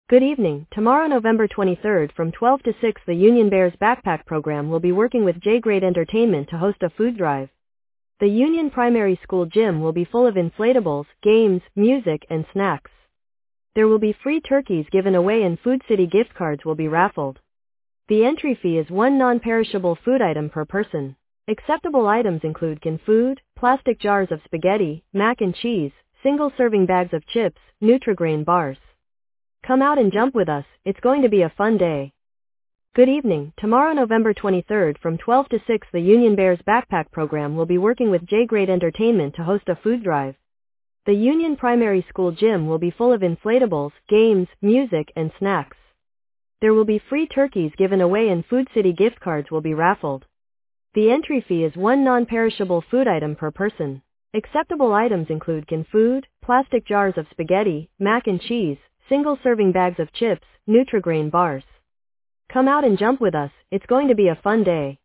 Good evening. Tomorrow, November 23rd from 12 to 6, the Union Bears Backpack Program will be working with J Grade Entertainment to host a food drive. The Union Primary School gym will be full of inflatables, games, music, and snacks. There will be free turkeys given away and Food City gift cards will be raffled. The entry fee is one non-perishable food item per person. Acceptable items include canned food, plastic jars of spaghetti, mac and cheese, single-serving bags of chips, Nutri-Grain bars. Come out and jump with us, it's going to be a fun day. Good evening. Tomorrow, November 23rd from 12 to 6, the Union Bears Backpack Program will be working with J Grade Entertainment to host a food drive. The Union Primary School gym will be full of inflatables, games, music, and snacks. There will be free turkeys given away and Food City gift cards will be raffled. The entry fee is one non-perishable food item per person. Acceptable items include canned food, plastic jars of spaghetti, mac and cheese, single-serving bags of chips, Nutri-Grain bars. Come out and jump with us, it's going to be a fun day.